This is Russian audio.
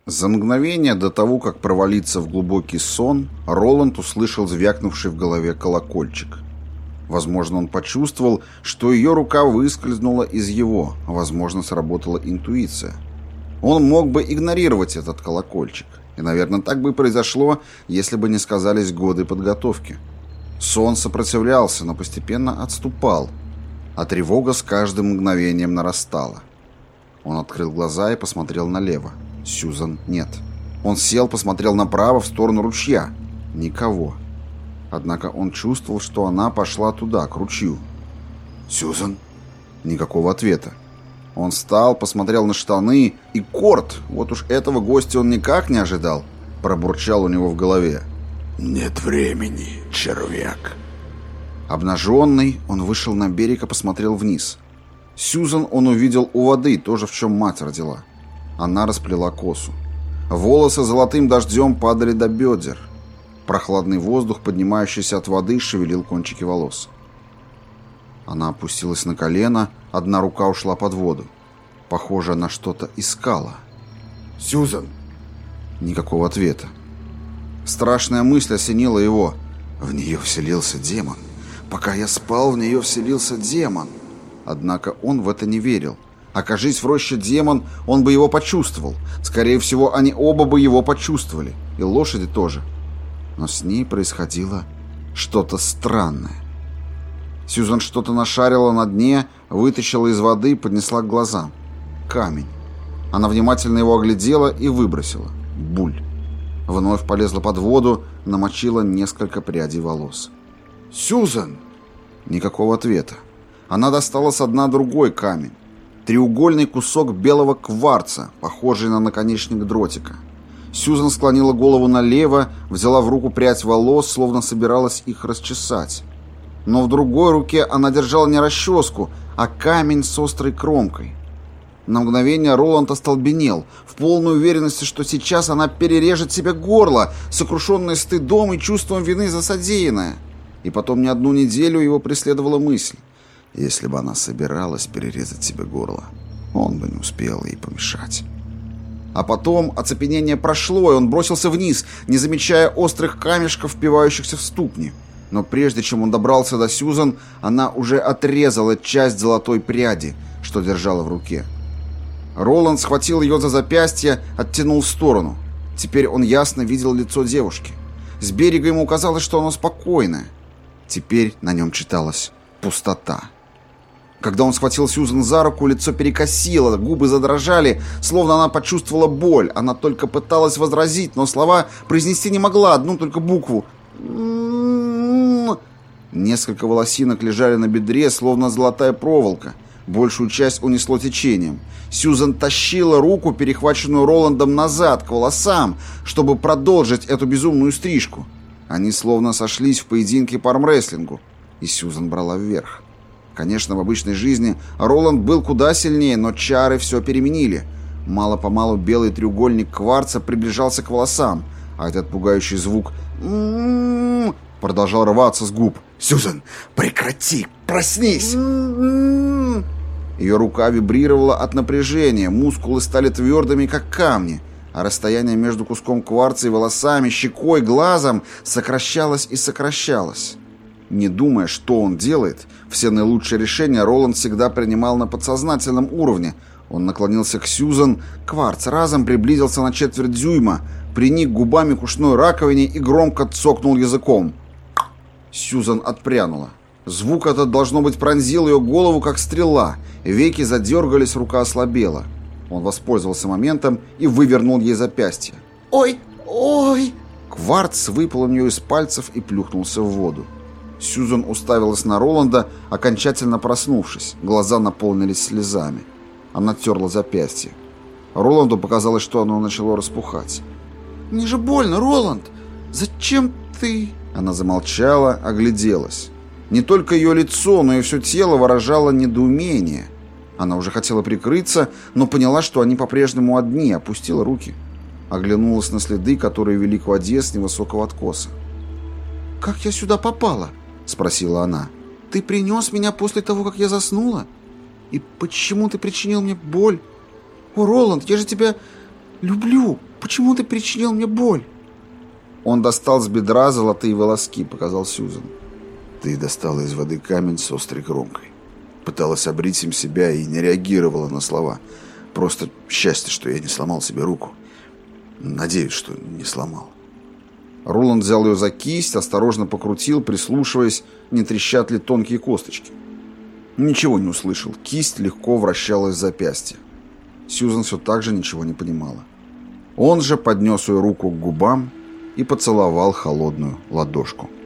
За мгновение до того, как провалиться в глубокий сон, Роланд услышал звякнувший в голове колокольчик. Возможно, он почувствовал, что ее рука выскользнула из его, возможно, сработала интуиция. Он мог бы игнорировать этот колокольчик, и, наверное, так бы и произошло, если бы не сказались годы подготовки. Сон сопротивлялся, но постепенно отступал, а тревога с каждым мгновением нарастала. Он открыл глаза и посмотрел налево. Сьюзан нет. Он сел, посмотрел направо, в сторону ручья. Никого. Однако он чувствовал, что она пошла туда, к ручью. «Сьюзан?» Никакого ответа. Он встал, посмотрел на штаны, и Корт, вот уж этого гостя он никак не ожидал, пробурчал у него в голове. «Нет времени, червяк». Обнаженный, он вышел на берег и посмотрел вниз. Сьюзан он увидел у воды, тоже в чем мать родила. Она расплела косу. Волосы золотым дождем падали до бедер. Прохладный воздух, поднимающийся от воды, шевелил кончики волос. Она опустилась на колено, одна рука ушла под воду. Похоже, она что-то искала. «Сьюзан!» Никакого ответа. Страшная мысль осенила его. В нее вселился демон. Пока я спал, в нее вселился демон. Однако он в это не верил. Окажись в роще демон, он бы его почувствовал. Скорее всего, они оба бы его почувствовали. И лошади тоже. Но с ней происходило что-то странное. Сьюзан что-то нашарила на дне, вытащила из воды и поднесла к глазам. Камень. Она внимательно его оглядела и выбросила. Буль. Вновь полезла под воду, намочила несколько прядей волос. «Сьюзан!» Никакого ответа. Она достала со дна другой камень. Треугольный кусок белого кварца, похожий на наконечник дротика. Сьюзан склонила голову налево, взяла в руку прядь волос, словно собиралась их расчесать. Но в другой руке она держала не расческу, а камень с острой кромкой. На мгновение Роланд остолбенел, в полной уверенности, что сейчас она перережет себе горло, сокрушенная стыдом и чувством вины за содеянное. И потом не одну неделю его преследовала мысль. Если бы она собиралась перерезать себе горло, он бы не успел ей помешать. А потом оцепенение прошло, и он бросился вниз, не замечая острых камешков, впивающихся в ступни. Но прежде чем он добрался до Сьюзан, она уже отрезала часть золотой пряди, что держала в руке. Роланд схватил ее за запястье, оттянул в сторону. Теперь он ясно видел лицо девушки. С берега ему казалось, что оно спокойное. Теперь на нем читалась пустота. Когда он схватил Сьюзан за руку, лицо перекосило, губы задрожали, словно она почувствовала боль. Она только пыталась возразить, но слова произнести не могла, одну только букву. Несколько волосинок лежали на бедре, словно золотая проволока. Большую часть унесло течением. Сьюзан тащила руку, перехваченную Роландом, назад, к волосам, чтобы продолжить эту безумную стрижку. Они словно сошлись в поединке по армрестлингу, и Сьюзан брала вверх. Конечно, в обычной жизни Роланд был куда сильнее, но чары все переменили. Мало-помалу белый треугольник кварца приближался к волосам, а этот пугающий звук продолжал рваться с губ. «Сьюзан, прекрати! Проснись!» Ее рука вибрировала от напряжения, мускулы стали твердыми, как камни, а расстояние между куском кварца и волосами, щекой, глазом сокращалось и сокращалось. Не думая, что он делает, все наилучшие решения Роланд всегда принимал на подсознательном уровне. Он наклонился к Сьюзан, кварц разом приблизился на четверть дюйма, приник губами к ушной раковине и громко цокнул языком. Сьюзан отпрянула. Звук этот, должно быть, пронзил ее голову, как стрела. Веки задергались, рука ослабела. Он воспользовался моментом и вывернул ей запястье. «Ой, ой!» Кварц выпал у нее из пальцев и плюхнулся в воду. Сьюзан уставилась на Роланда, окончательно проснувшись. Глаза наполнились слезами. Она терла запястье. Роланду показалось, что оно начало распухать. «Мне же больно, Роланд! Зачем ты...» Она замолчала, огляделась. Не только ее лицо, но и все тело выражало недоумение. Она уже хотела прикрыться, но поняла, что они по-прежнему одни, опустила руки. Оглянулась на следы, которые вели к воде с невысокого откоса. «Как я сюда попала?» — спросила она. «Ты принес меня после того, как я заснула? И почему ты причинил мне боль? О, Роланд, я же тебя люблю!» Почему ты причинил мне боль?» Он достал с бедра золотые волоски, показал Сьюзен. Ты достала из воды камень с острой кромкой. Пыталась обрить им себя и не реагировала на слова. Просто счастье, что я не сломал себе руку. Надеюсь, что не сломал. Роланд взял ее за кисть, осторожно покрутил, прислушиваясь, не трещат ли тонкие косточки. Ничего не услышал. Кисть легко вращалась в запястье. Сьюзен все так же ничего не понимала. Он же поднес ее руку к губам и поцеловал холодную ладошку.